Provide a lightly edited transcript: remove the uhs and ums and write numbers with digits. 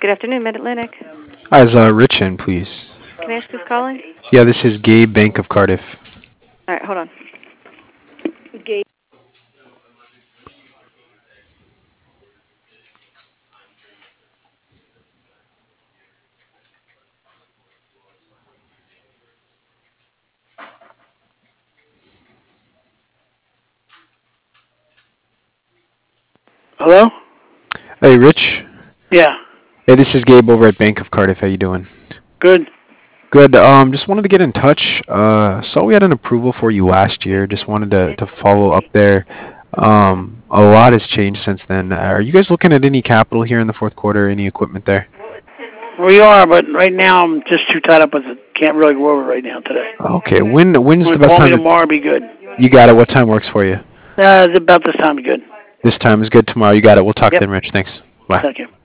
Good afternoon, Mid-Atlantic. Hi, is Rich in, please? Can I ask who's calling? Yeah, this is Gabe, Bank of Cardiff. All right, hold on. Gabe. Hello? Hey, Rich. Yeah. Hey, this is Gabe over at Bank of Cardiff. How you doing? Good. Good. Just wanted to get in touch. Saw we had an approval for you last year. Just wanted to follow up there. A lot has changed since then. Are you guys looking at any capital here in the fourth quarter? Any equipment there? We are, but right now I'm just too tied up with it. Can't really go over it right now today. Okay. When's Want the to best call me time to? tomorrow? Be good. You got it. What time works for you? About this time. Be good. This time is good. Tomorrow. You got it. We'll talk Yep. then, Rich. Thanks. Bye. Thank you.